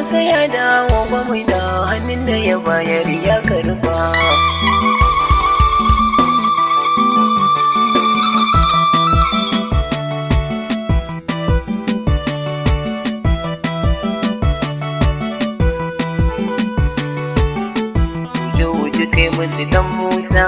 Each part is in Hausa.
kwankwasa ya dawo ba mai da hannun da ya bayar ya karba. Wuce kai musu dan Musa,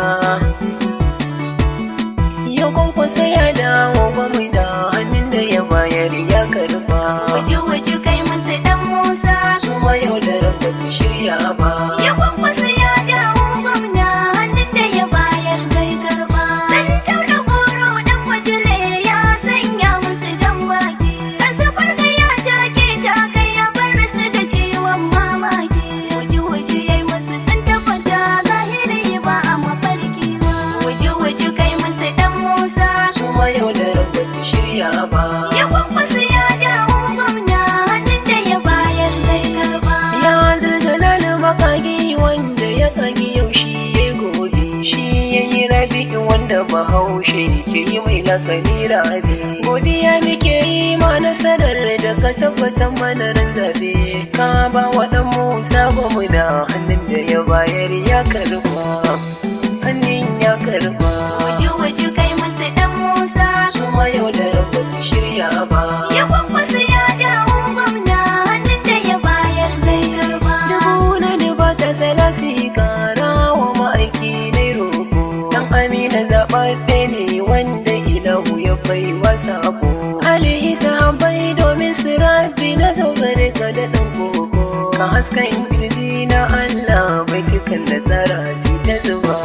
ya kwankwasa ya dawo ba mai da hannun da ya bayar ya karba. Wuce kai musu dan Musa, su ma yau da rabba su shirya ba. ya kwankwasa ya dawo gwamna hannun da ya bayar zai karba. Santar da goro dan wajire ya sanya musu jan baki, kansa farka ya take ta kai ya bar su da ciwon mamaki. Wuce yayi musu sun tabbata zahiri ba a mafarki ba. Wuce kai musu dan Musa, Su ma yau da rabba su shirya ba. ya kwankwasa ya dawo gwamna hannun da ya bayar zai karba. Ya zarzala na makagi wanda ya kagi yau shi ya gobe. Shi ya yi rabi wanda bahaushe ke yi mai lakani rabi. Godiya muke yi ma nasarar da ka tabbatar mana ran zabe. Ka ba wa ɗan Musa bamu da hannun da ya bayar ya karba. Hannun ya karba. Wuce kai musu dan Musa, Su ma yau da rabba su shirya ba. ya kwankwasa ya dawo gwamna hannun da ya bayar zai karba. Dubu na duba ta salati kara wa ma'aiki na roƙo. Dan Amina zaɓaɓɓe ne wanda ilahu ya bai wa sako. Alihi sahabbai domin siraji na zo gare ka da ɗan koko. Ka haskan kirji na Allah baitukan da tsara si ta zuba.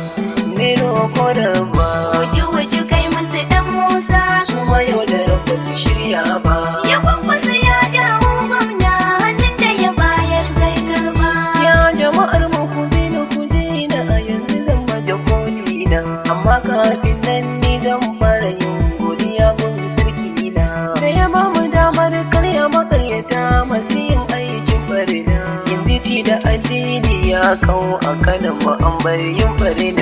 Ne roƙo da ba. Wuce kai musu dan Musa, Su ma yau da rabba su shirya ba. ya kwankwasa ya dawo gwamna hannun da ya bayar zai karba. Ya jama'ar mu ku bi ni ku je na a yanzu zan baje koli na. Amma kafin nan ni zan fara yin godiya gun sarki na. Da ya ba mu damar karya makaryata masu yin aikin farina. Yanzu ci da addini ya kawo a kanan mu an bari yin farina.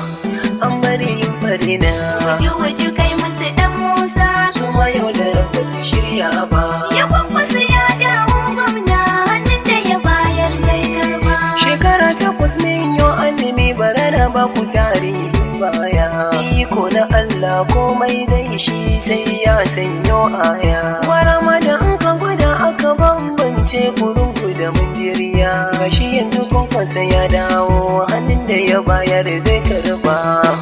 An bari yin farina. Wuce kai musu dan Musa, Su ma yau da rabba su shirya ba. ya kwankwasa ya dawo gwamna hannun da ya bayar zai karba. Shekara takwas min yo azumi bara na ba ku tarihin baya. Iko na Allah komai zai shi sai ya sanyo aya. Gwara ma da an ka gwada aka bambance kurungu da mandiriya. Gashi yanzu kwankwasa ya dawo hannun da ya bayar zai karba.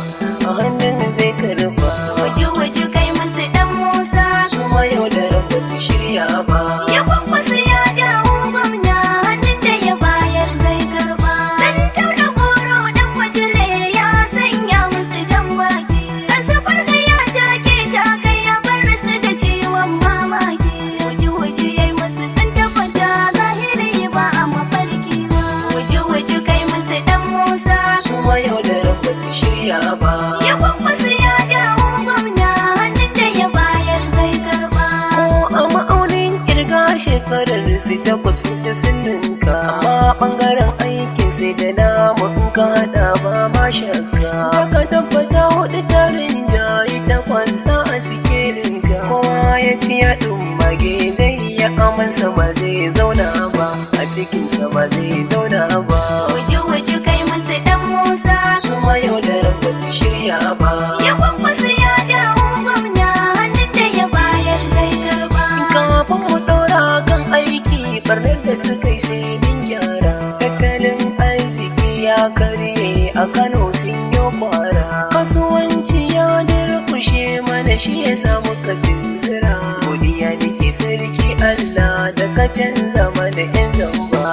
A hannun zai karba. Wuce kai musu dan Musa, Su ma yau da rabba su shirya ba. ya kwankwasa ya dawo gwamna hannun da ya bayar zai karba. Santar da goro dan wajire ya sanya musu jan baki, kansa farka ya take ta kai ya bar su da ciwon mamaki. Wuce yayi musu sun tabbata zahiri ba a mafarki ba. Wuce kai musu dan Musa, Su ma yau da rabba su shirya ba. ya kwankwasa ya dawo gwamna hannun da ya bayar zai karba. Ko a ma'aunin kirga shekarar su takwas da sun ninka. Amma ɓangaren aikin sai da namu in ka haɗa ba ma shakka. Saka tabbata hudu tarin jayi takwas a sikelinka. Kowa ya ci ya mage zai yi amansa ba zai zauna ba. A cikinsa ba zai zauna ba. Wuce kai musu dan Musa, Su ma yau da rabba su shirya ba. ya kwankwasa ya dawo gwamna hannun da ya bayar zai karba. Kafin mu ɗora kan aiki ɓarnar da suka yi sai min gyara. Tattalin arziki ya karye a Kano sun yi kwara. Kasuwanci ya durkushe mana shi ya samu ka tunzura. Godiya nake sarki Allah da ka canza mana 'yan zamba.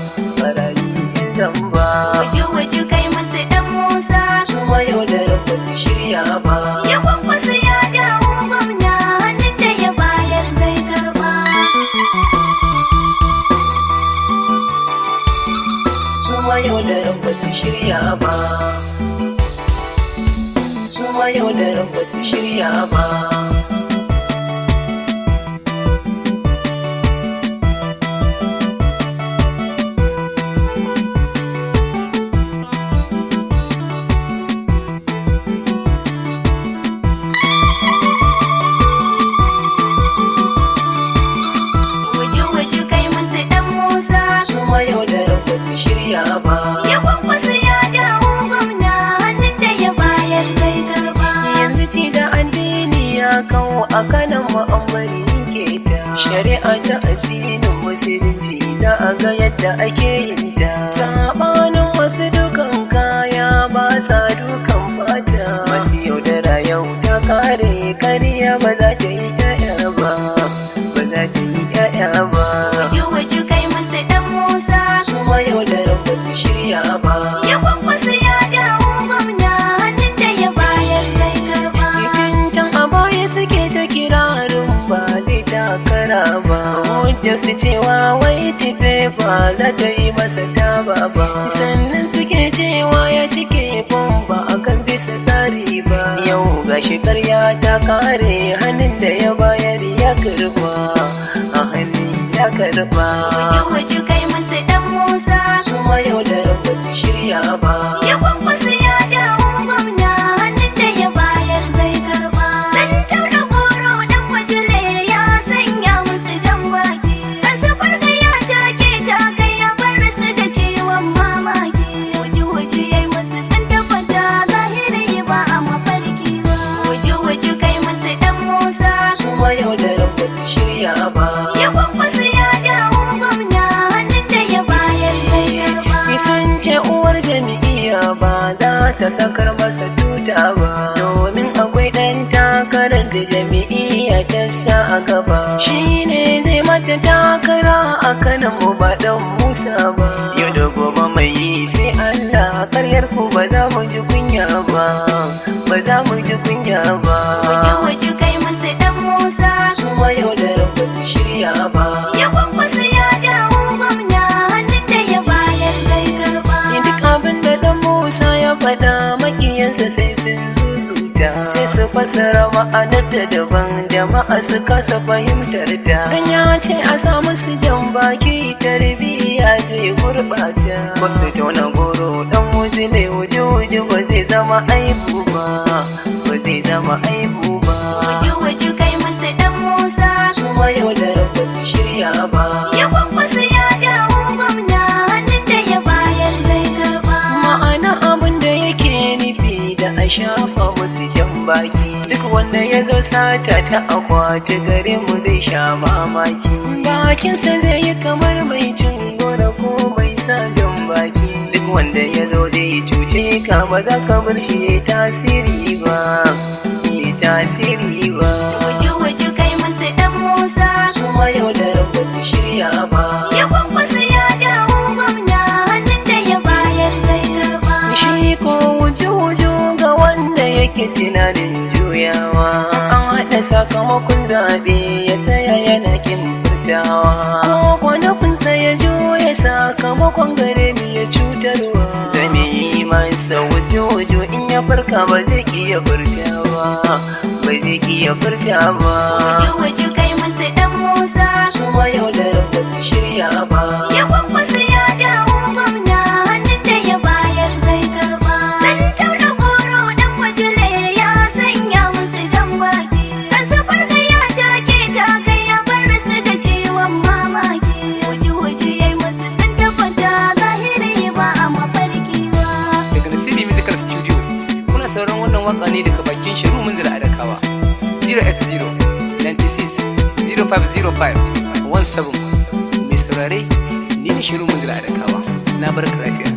Barayi 'yan zamba. Wuce kai musu dan Musa, Su ma yau da rabba su shirya ba. ya kwankwasa ya dawo gwamna hannun da ya bayar zai karba. Su ma yau da rabba su shirya ba. Su ma yau da rabba su shirya ba. Wuce kai musu dan kuma an bari keta. Shari'a ta addinin musulunci za a ga yadda ake yin ta. Sabanin wasu dukan kaya ba sa dukan fata. Masu yaudara yau ta kare, kariya ba za ta yi ƴaƴa ba, ba za ta yi ƴaƴa ba. Wuju kai musu dan Musa, Su ma yaudaran ba su shirya ba. ya kwakwasa ya dawo gwamna, hannun da ya bayar zai karba. Itin can a baya suke ta kirarin ba zai takara ba. Hujjar su cewa wai tife ba za ta yi masa taba ba. Sannan suke cewa ya cike fom ba a kan bisa tsari ba. Yau gashi karya ta kare, hannun da ya bayar ya karba, a hannun ya karba. Wuju kai musu dan Musa, Su ma yaudaran ba su shirya ba. ya kwakwasa ya dawo gwamna, hannun da ya bayar zai karba. Sun tauna goro dan wajile ya sanya musu jan baki. Kan safar ya take ta kai ya bar su da ciwon mamaki. Wuju yayi musu sun tabbata zahiri ba a mafarki ba. Wuju kai musu dan Musa, Su ma yaudaran ba su shirya ba. ya kwakwasa ya dawo gwamna, hannun da ya bayar zai karba. Kisan ce uwar jami'iya ba za ta sakar masa tuta ba, domin akwai ɗan takarar da jami'iya ta sa a gaba. Shi ne zai mata takara a kanan mu ba ɗan Musa ba. Yau da gobe mai yi sai Allah, karyar ku ba za mu ji kunya ba, ba za mu ji kunya ba. Wuju kai musu dan Musa, Su ma yaudaran ba su shirya ba. ya kwakwasa ya dawo gwamna, hannun da ya bayar zai karba. Duk abin da ɗan Musa ya faɗa makiyansa sai sun zuzuta, sai su fassara ma'anar da daban, jama'a su kasa fahimtar ta. Dan ya ce a sa musu jan baki, tarbiyya zai gurɓata. Wasu tauna goro ɗan wuji ne, wuji ba zai zama aibu ba, ba zai zama aibu ba. Wuju kai musu dan Musa, Su ma yaudaran ba su shirya ba. ya kwakwasa ya dawo gwamna, hannun da ya bayar zai karba. Ma'ana abin da yake nufi da a shafa musu jan baki. Duk wanda ya zo sata ta akwati gare mu zai sha mamaki. Bakinsa zai yi kamar mai cin gora ko mai sa jan baki. Duk wanda ya zo zai cuce ka, ba za ka bar shi ya tasiri ba, ya tasiri ba. Wuju kai musu dan Musa, Su ma yaudaran ba su shirya ba. ya kwakwasa ya dawo gwamna, hannun da ya bayar zai karba. Shi ko wuju ga wanda yake tunanin juyawa, an haɗa sakamakon zaɓe ya tsaya yana kin furtawa. Ko kwanakunsa ya juya sakamakon gare mu ya cutarwa. Zame yi masa wuju in ya farka ba zai iya furtawa, ba zai iya furtawa. Wuju kai musu dan Musa, Su ma yaudaran ba su shirya ba. ya kwakwasa ya dawo gwamna, hannun da ya bayar zai karba. Sun tauna goro dan wajile ya sanya musu jan baki. Kan safar ya take ta kai ya bar su da ciwon mamaki. Wuju yayi musu sun tabbata zahiri ba a mafarki ba. Daga Nasiri Musical Studio kuna sauran wannan waka ne daga bakin Shiru Munzila Adakawa 0x0 96 0505 17. Mai saurare ni ne Shiru Munzila Adakawa, na barka lafiya.